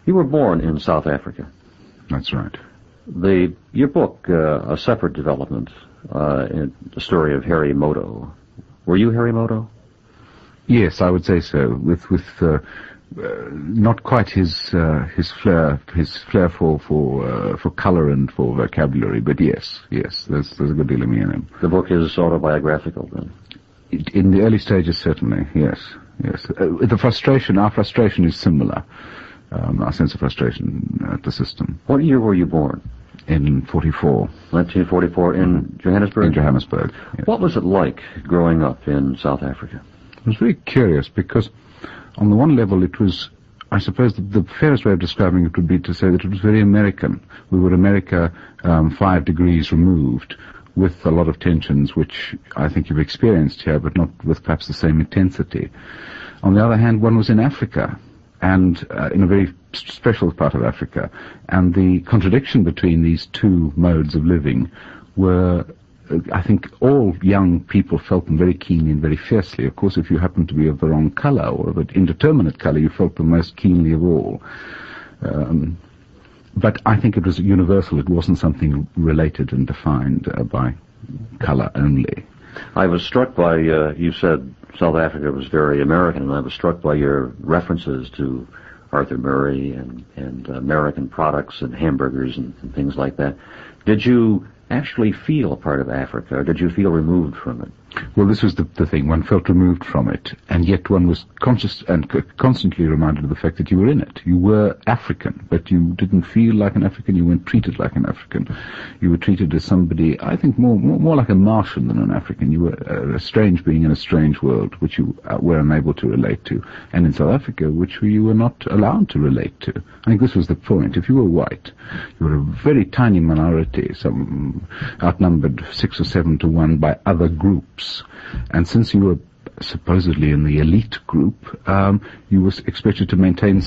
You were born in South Africa. That's right. Your book, A Separate Development, the story of Harry Moto. Were you Harry Moto? Yes, I would say so. With not quite his flair for colour and for vocabulary, but yes, there's a good deal of me in him. The book is autobiographical, then. In the early stages, certainly, yes. Our frustration is similar. Our sense of frustration at the system. What year were you born? In 1944. 1944 in Johannesburg? In Johannesburg, yes. What was it like growing up in South Africa? It was very curious because on the one level it was, I suppose the fairest way of describing it would be to say that it was very American. We were America 5 degrees removed, with a lot of tensions which I think you've experienced here, but not with perhaps the same intensity. On the other hand, one was in Africa, and in a very special part of Africa, and the contradiction between these two modes of living were, I think all young people felt them very keenly and very fiercely. Of course, if you happened to be of the wrong colour or of an indeterminate colour, you felt them most keenly of all. But I think it was universal. It wasn't something related and defined by colour only. I was struck by, you said South Africa was very American, and I was struck by your references to Arthur Murray and American products and hamburgers and things like that. Did you actually feel a part of Africa, or did you feel removed from it? Well, this was the thing. One felt removed from it, and yet one was conscious and constantly reminded of the fact that you were in it. You were African, but you didn't feel like an African. You weren't treated like an African. You were treated as somebody, I think, more like a Martian than an African. You were a strange being in a strange world, which you were unable to relate to. And in South Africa, which you were not allowed to relate to. I think this was the point. If you were white, you were a very tiny minority, some outnumbered 6 or 7 to 1 by other groups. And since you were supposedly in the elite group, you were expected to maintain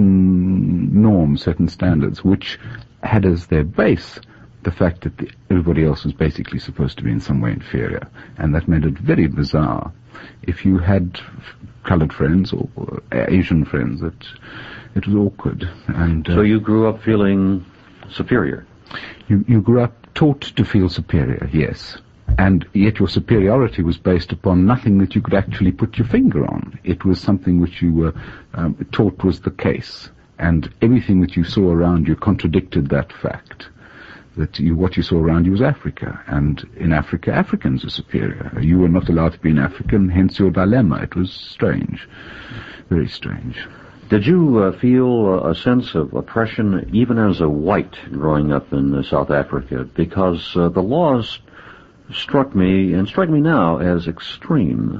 certain norms, certain standards, which had as their base the fact that everybody else was basically supposed to be in some way inferior. And that made it very bizarre. If you had coloured friends or Asian friends, it was awkward. And so you grew up feeling superior? You grew up taught to feel superior, yes. And yet your superiority was based upon nothing that you could actually put your finger on. It was something which you were taught was the case. And everything that you saw around you contradicted that fact. That what you saw around you was Africa. And in Africa, Africans are superior. You were not allowed to be an African, hence your dilemma. It was strange. Very strange. Did you feel a sense of oppression even as a white growing up in South Africa? Because the laws struck me now as extreme.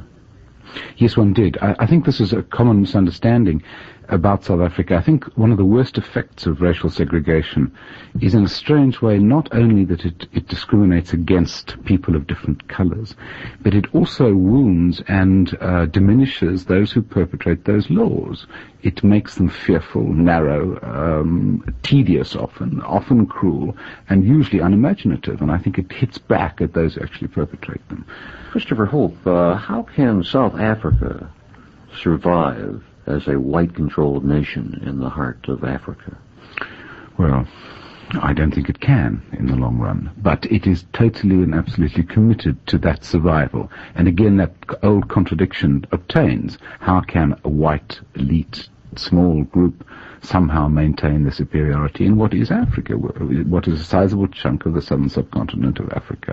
Yes, one did. I think this is a common misunderstanding about South Africa. I think one of the worst effects of racial segregation is in a strange way not only that it discriminates against people of different colours, but it also wounds and diminishes those who perpetrate those laws. It makes them fearful, narrow, tedious often cruel, and usually unimaginative, and I think it hits back at those who actually perpetrate them. Christopher Hope, how can South Africa survive as a white-controlled nation in the heart of Africa? Well, I don't think it can in the long run, but it is totally and absolutely committed to that survival. And again, that old contradiction obtains. How can a white, elite, small group somehow maintain the superiority in what is Africa, what is a sizable chunk of the southern subcontinent of Africa?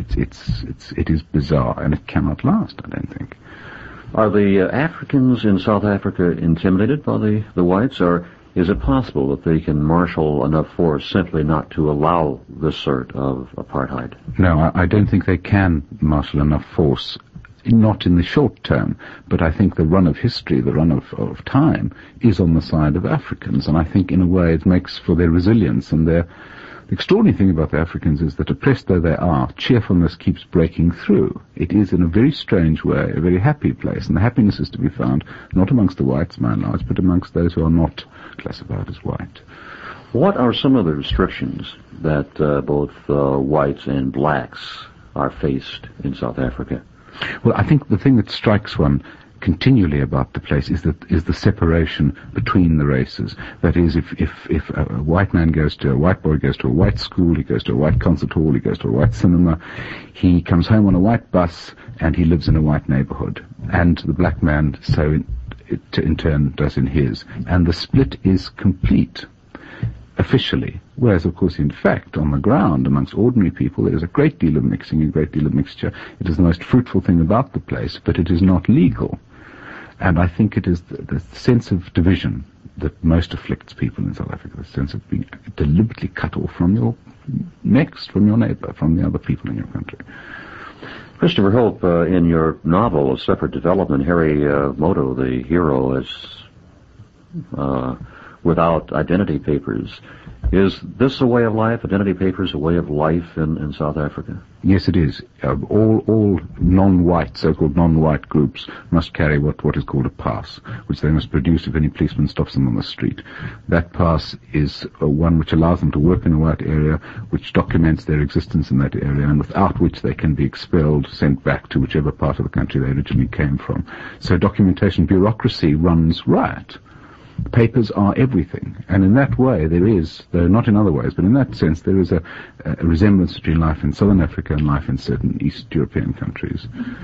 It is bizarre, and it cannot last, I don't think. Are the Africans in South Africa intimidated by the whites, or is it possible that they can marshal enough force simply not to allow this sort of apartheid? No, I don't think they can marshal enough force, not in the short term, but I think the run of history, the run of time, is on the side of Africans, and I think in a way it makes for their resilience and their... The extraordinary thing about the Africans is that, oppressed though they are, cheerfulness keeps breaking through. It is, in a very strange way, a very happy place, and the happiness is to be found not amongst the whites, by and large, but amongst those who are not classified as white. What are some of the restrictions that both whites and blacks are faced in South Africa? Well, I think the thing that strikes one continually about the place is the separation between the races. That is, if a white man a white boy goes to a white school, he goes to a white concert hall, he goes to a white cinema, he comes home on a white bus, and he lives in a white neighborhood. And the black man in turn does in his. And the split is complete, officially. Whereas, of course, in fact, on the ground, amongst ordinary people, there is a great deal of mixing, a great deal of mixture. It is the most fruitful thing about the place, but it is not legal. And I think it is the sense of division that most afflicts people in South Africa, the sense of being deliberately cut off from your neighbor, from the other people in your country. Christopher Hope, in your novel, A Separate Development, Harry Moto, the hero, is without identity papers. Is this a way of life? Identity papers a way of life in South Africa? Yes, it is. All non-white, so-called non-white groups must carry what is called a pass, which they must produce if any policeman stops them on the street. That pass is one which allows them to work in a white area, which documents their existence in that area, and without which they can be expelled, sent back to whichever part of the country they originally came from. So documentation bureaucracy runs riot. Papers are everything, and in that way there is, though not in other ways, but in that sense there is a resemblance between life in Southern Africa and life in certain East European countries.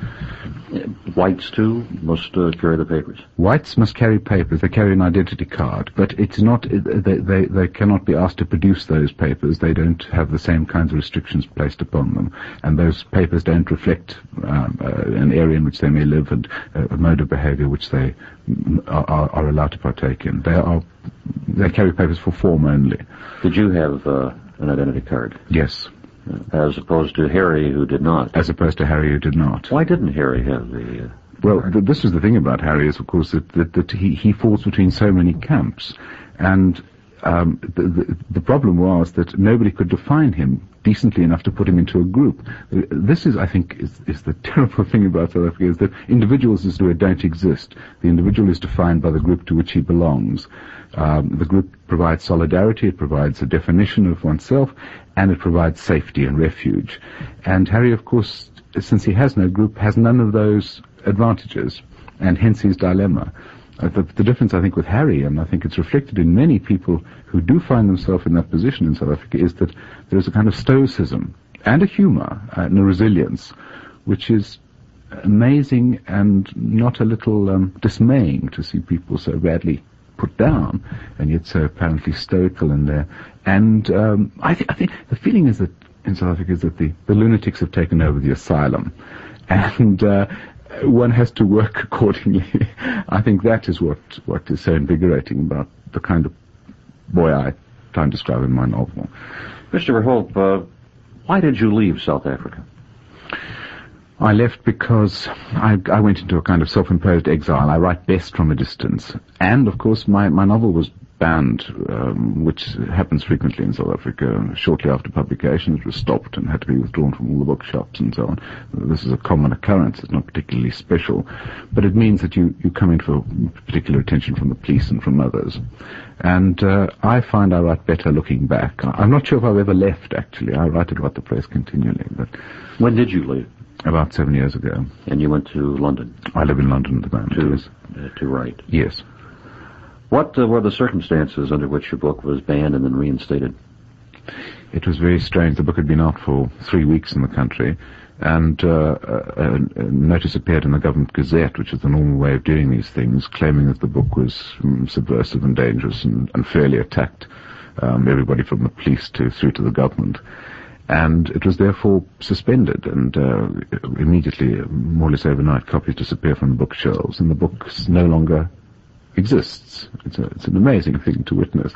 Whites, too, must carry the papers? Whites must carry papers. They carry an identity card, but it's not. They cannot be asked to produce those papers. They don't have the same kinds of restrictions placed upon them, and those papers don't reflect an area in which they may live and a mode of behaviour which they are allowed to partake in. They carry papers for form only. Did you have an identity card? Yes. As opposed to Harry, who did not? As opposed to Harry, who did not. Why didn't Harry have the... Well, this is the thing about Harry, is, of course, that he falls between so many camps. And the problem was that nobody could define him decently enough to put him into a group. This is, I think, is the terrible thing about South Africa, is that individuals as it were don't exist. The individual is defined by the group to which he belongs. The group provides solidarity, it provides a definition of oneself, and it provides safety and refuge. And Harry, of course, since he has no group, has none of those advantages, and hence his dilemma. The difference, I think, with Harry, and I think it's reflected in many people who do find themselves in that position in South Africa, is that there is a kind of stoicism and a humour and a resilience which is amazing and not a little dismaying to see people so badly put down and yet so apparently stoical in there. And I think the feeling is that in South Africa is that the lunatics have taken over the asylum, and one has to work accordingly. I think that is what is so invigorating about the kind of boy I try and describe in my novel. Christopher Hope, why did you leave South Africa? I left because I went into a kind of self-imposed exile. I write best from a distance. And, of course, my novel was banned, which happens frequently in South Africa. Shortly after publication, it was stopped and had to be withdrawn from all the bookshops and so on. This is a common occurrence. It's not particularly special. But it means that you come in for particular attention from the police and from others. And I find I write better looking back. I'm not sure if I've ever left, actually. I write about the press continually. But when did you leave? About 7 years ago. And you went to London? I live in London at the moment. To write? Yes. What were the circumstances under which your book was banned and then reinstated? It was very strange. The book had been out for 3 weeks in the country, and a notice appeared in the Government Gazette, which is the normal way of doing these things, claiming that the book was subversive and dangerous and unfairly attacked everybody from the police through to the government. And it was therefore suspended, and immediately, more or less overnight, copies disappear from the bookshelves, and the book no longer exists. It's an amazing thing to witness.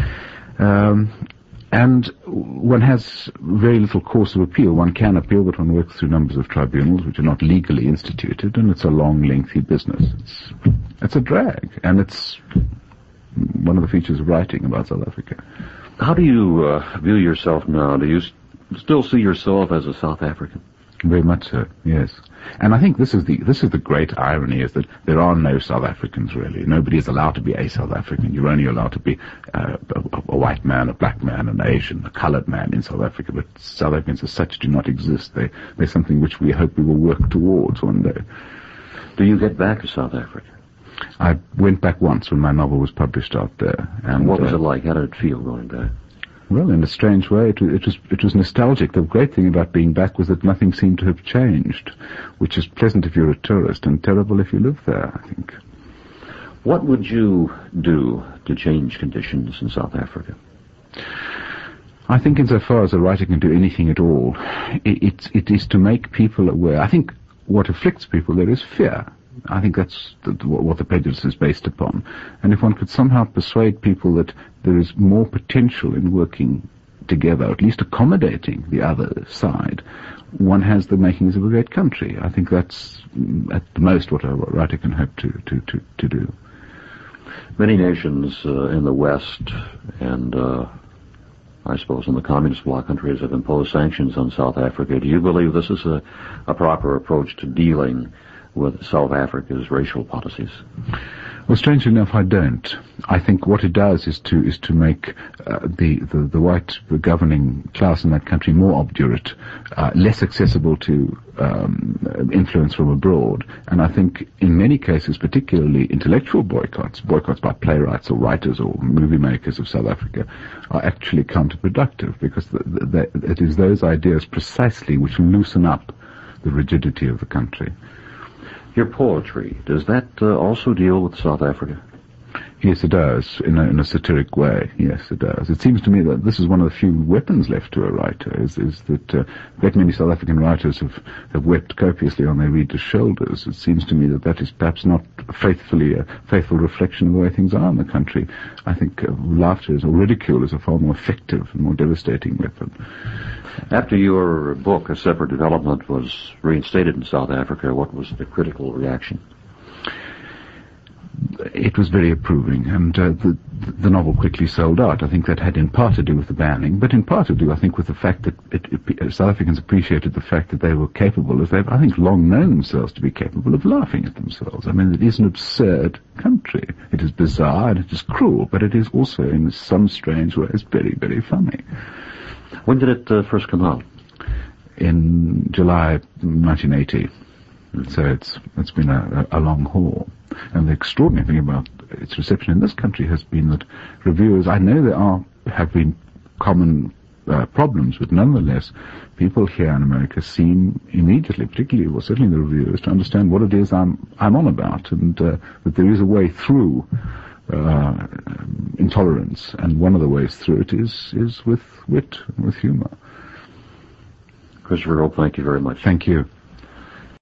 And one has very little course of appeal. One can appeal, but one works through numbers of tribunals which are not legally instituted, and it's a long, lengthy business. It's a drag, and it's one of the features of writing about South Africa. How do you view yourself now? Do you still see yourself as a South African? Very much so, yes. And I think this is the great irony, is that there are no South Africans, really. Nobody is allowed to be a South African. You're only allowed to be a white man, a black man, an Asian, a coloured man in South Africa. But South Africans as such do not exist. They're something which we hope we will work towards one day. Do you get back to South Africa? I went back once when my novel was published out there. And what was it like? How did it feel going back? Well, in a strange way, it was nostalgic. The great thing about being back was that nothing seemed to have changed, which is pleasant if you're a tourist and terrible if you live there, I think. What would you do to change conditions in South Africa? I think insofar as a writer can do anything at all, it is to make people aware. I think what afflicts people there is fear. I think that's what the prejudice is based upon. And if one could somehow persuade people that there is more potential in working together, at least accommodating the other side, one has the makings of a great country. I think that's at the most what a writer can hope to do. Many nations in the West and I suppose in the communist bloc countries have imposed sanctions on South Africa. Do you believe this is a proper approach to dealing with South Africa's racial policies? Well, strangely enough, I don't. I think what it does is to make the white governing class in that country more obdurate, less accessible to influence from abroad. And I think in many cases, particularly intellectual boycotts by playwrights or writers or movie makers of South Africa, are actually counterproductive, because it is those ideas precisely which loosen up the rigidity of the country. Your poetry, does that also deal with South Africa? Yes, it does, in a satiric way. Yes, it does. It seems to me that this is one of the few weapons left to a writer, is that great many South African writers have wept copiously on their readers' shoulders. It seems to me that is perhaps not faithfully a faithful reflection of the way things are in the country. I think laughter or ridicule is a far more effective and more devastating weapon. After your book, A Separate Development, was reinstated in South Africa, what was the critical reaction? It was very approving, and the novel quickly sold out. I think that had in part to do with the banning, but in part to do, I think, with the fact that South Africans appreciated the fact that they were capable, as they've, I think, long known themselves to be capable of laughing at themselves. I mean, it is an absurd country. It is bizarre and it is cruel, but it is also, in some strange ways, very, very funny. When did it first come out? In July 1980. So it's been a long haul. And the extraordinary thing about its reception in this country has been that reviewers, I know have been common problems, but nonetheless, people here in America seem immediately, particularly, well, certainly the reviewers, to understand what it is I'm on about, and that there is a way through intolerance, and one of the ways through it is with wit and with humor. Christopher Rope, thank you very much. Thank you.